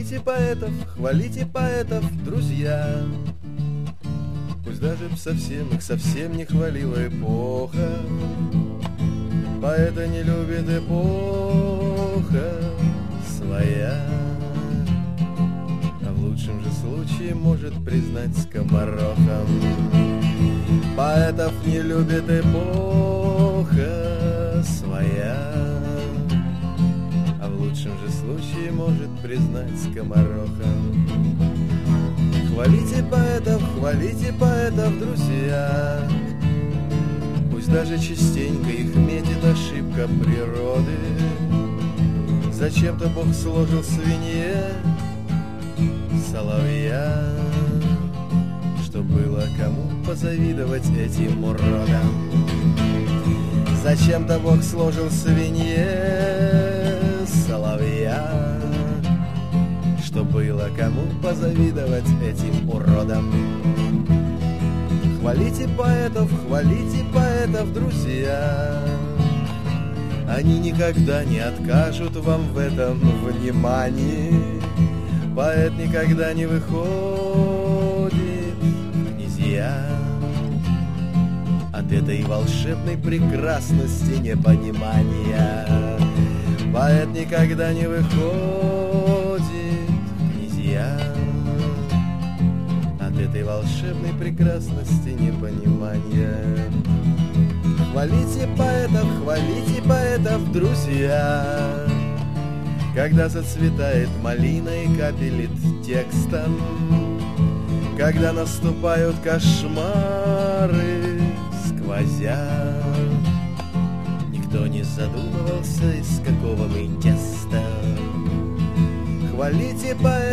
хвалите поэтов, друзья. Пусть даже б совсем их совсем не хвалила эпоха. Поэта не любит эпоха своя. А в лучшем же случае может признать скоморохом. Поэтов не любит эпоха своя. А в лучшем же случае может признать скоморохом. Хвалите поэтов, друзья. Пусть даже частенько их метит ошибка природы. Зачем-то Бог сложил свинье соловья, что было кому позавидовать этим уродам. Зачем-то Бог сложил свинье соловья, что было кому позавидовать этим уродам. Хвалите поэтов, друзья. Они никогда не откажут вам в этом внимании. Поэт никогда не выходит в князья от этой волшебной прекрасности непонимания. Поэт никогда не выходит в князья от этой волшебной прекрасности непонимания. Хвалите поэтов, друзья. Когда зацветает малина и капелит текстом, когда наступают кошмары сквозя, никто не задумывался, из какого мы теста. Хвалите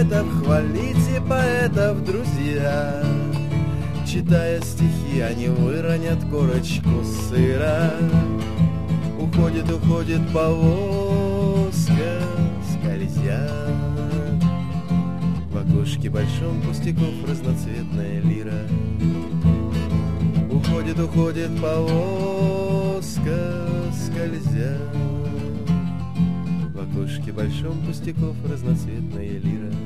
поэтов, друзья. Читая стихи, они выронят корочку сыра. Уходит повозка, скользя. В окошке большом пустяков разноцветная лира. Уходит повозка, скользя. В окошке большом пустяков разноцветная лира.